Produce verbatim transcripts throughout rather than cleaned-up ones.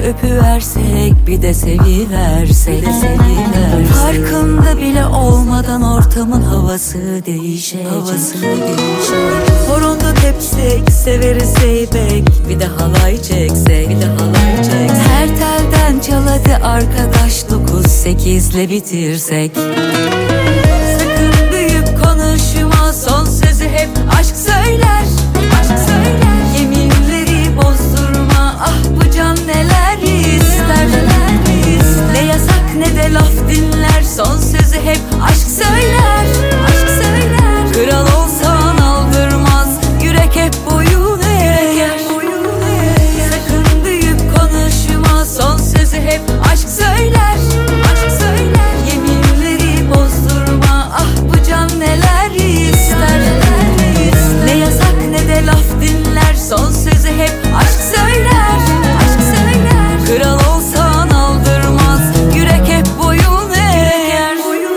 öpüversek, bir de seviversek, bir de seviversek. Farkında bile olmadan ortamın havası değişecek, havası değişecek. Horonda tepsek, severiz zeybek, bir de halay çeksek, bir de halay çeksek. Her telden çal hadi arkadaş, dokuz sekizle bitirsek. Sakın büyük konuşma, son sözü hep aşk söyler, aşk söyler. Yeminleri bozdurma, ah bu can neler ister, neler ister. Ne yasak ne de laf dinler, son sözü hep aşk söyler, aşk söyler. Kral olsan aldırmaz, yürek hep boyun eğer. Sakın büyük konuşma, son sözü hep aşk söyler, aşk söyler. Yeminleri bozdurma, ah bu can neler ister, neler ister. Ne yasak ne de laf dinler, son sözü hep aşk söyler, aşk söyler. Kral olsan aldırmaz, yürek hep boyun eğer.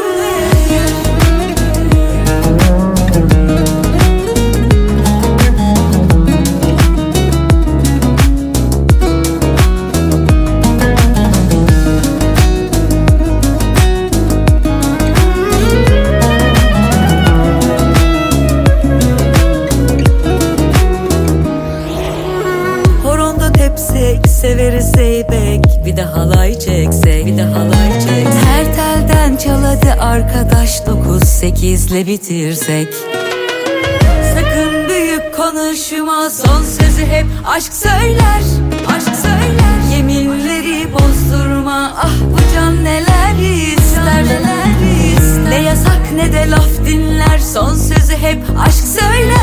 Horonda tepsek, severiz zeybek, bir de halay çeksek, bir de halay çeksek. Her telden çal hadi arkadaş, dokuz sekizle bitirsek. Sakın büyük konuşma, son sözü hep aşk söyler, aşk söyler. Yeminleri bozdurma, ah bu can neler ister, neler ister. Ne yasak ne de laf dinler, son sözü hep aşk söyler.